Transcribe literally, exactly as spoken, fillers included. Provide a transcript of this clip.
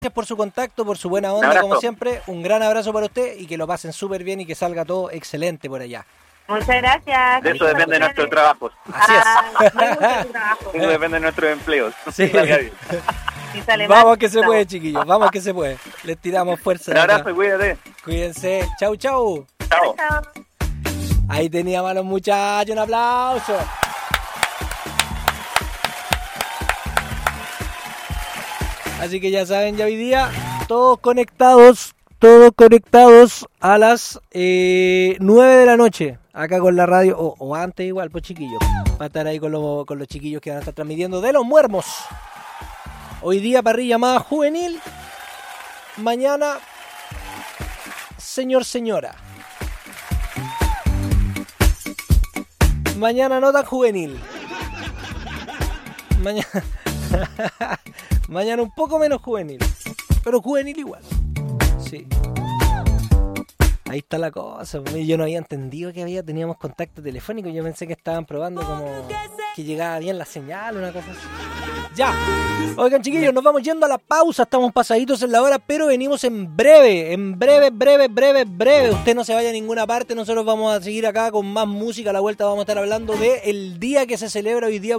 Gracias por su contacto, por su buena onda, como siempre. Un gran abrazo para usted y que lo pasen súper bien y que salga todo excelente por allá. Muchas gracias. De eso depende de nuestro trabajo. Así es. Ah, me gusta tu trabajo. Eso depende de nuestros empleos. Sí. Y sale Vamos mal, que se chao. puede, chiquillos. Vamos que se puede. Les tiramos fuerza. Un abrazo y cuídate. Cuídense. Chau, chau. Chao. Chao. Ahí teníamos a los muchachos. Un aplauso. Así que ya saben, ya hoy día todos conectados, todos conectados a las eh, nueve de la noche, acá con la radio, o, o antes igual, pues chiquillos, para estar ahí con, lo, con los chiquillos que van a estar transmitiendo de Los Muermos. Hoy día parrilla más juvenil, mañana señor, señora. Mañana no tan juvenil. Mañana... Mañana un poco menos juvenil, pero juvenil igual. Sí. Ahí está la cosa. Yo no había entendido que había teníamos contacto telefónico. Yo pensé que estaban probando como que llegaba bien la señal, una cosa así. Ya. Oigan, chiquillos, nos vamos yendo a la pausa. Estamos pasaditos en la hora, pero venimos en breve. En breve, breve, breve, breve. Usted no se vaya a ninguna parte. Nosotros vamos a seguir acá con más música. A la vuelta vamos a estar hablando de el día que se celebra hoy día